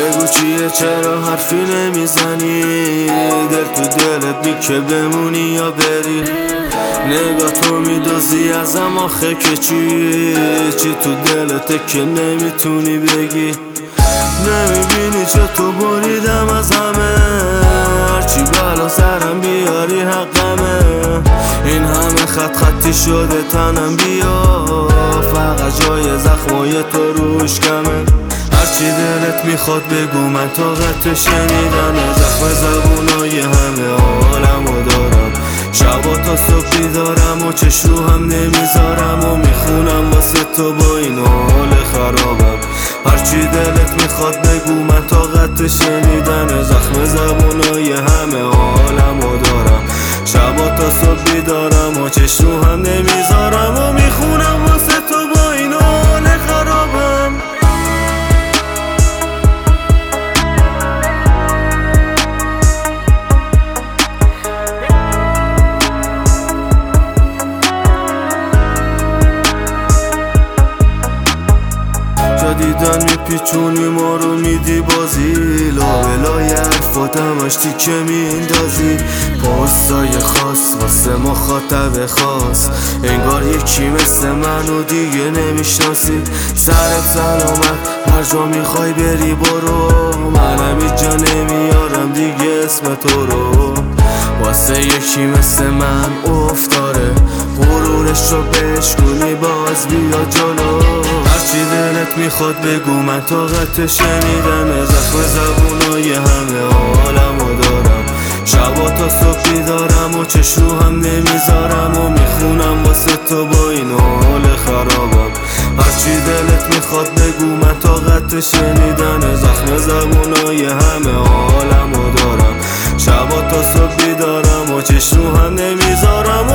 بگو چیه چرا حرفی نمیزنی؟ دل تو دلت بی که بمونی یا بری؟ نگاه تو میدازی ازم آخه که چی تو دلته که نمیتونی بگی؟ نمیبینی چه تو بریدم از همه، هرچی بلا سرم بیاری حقمه. این همه خط خطی شده تنم، بیا فقط جای زخمای تو روش کمه. هرچی دلت میخواد بگو من طاقت شنیدن زخم زبونای همه عالمو دارم. شبا تا صبح بیدارم و چش رو هم نمیذارم و میخونم واسه تو با این حال خرابم. هرچی دلت میخواد بگو من طاقت شنیدن زخم زبونای همه عالمو دارم. شبا تا صبح بیدارم و چش رو هم نمیذارم و میخونم واسه تو با این حال خرابم. دیدن میپیچونی ما رو میدی بازی، لابلای حرفات همش تیکه میندازی. پستای خاص واسه مخاطب خاص، انگار یکی مثل منو دیگه نمیشناسی. سرت سلامت هر جا میخوای بری برو، منم اینجا نمیارم دیگه اسم تو رو. واسه یکی مثل من افتاره، غرورش رو بشکنی باز بیا جلو. هرچی دلت میخواد بگو من طاقت شنیدن زخم زبونای همه عالمو دارم. شبا تا صبح بیدارم و چش رو هم نمیذارم و میخونم واسه تو با این حال خرابم. هرچی دلت میخواد بگو من طاقت شنیدن زخم زبونای همه عالمو دارم. شبا تا صبح بیدارم و چش رو هم نمیذارم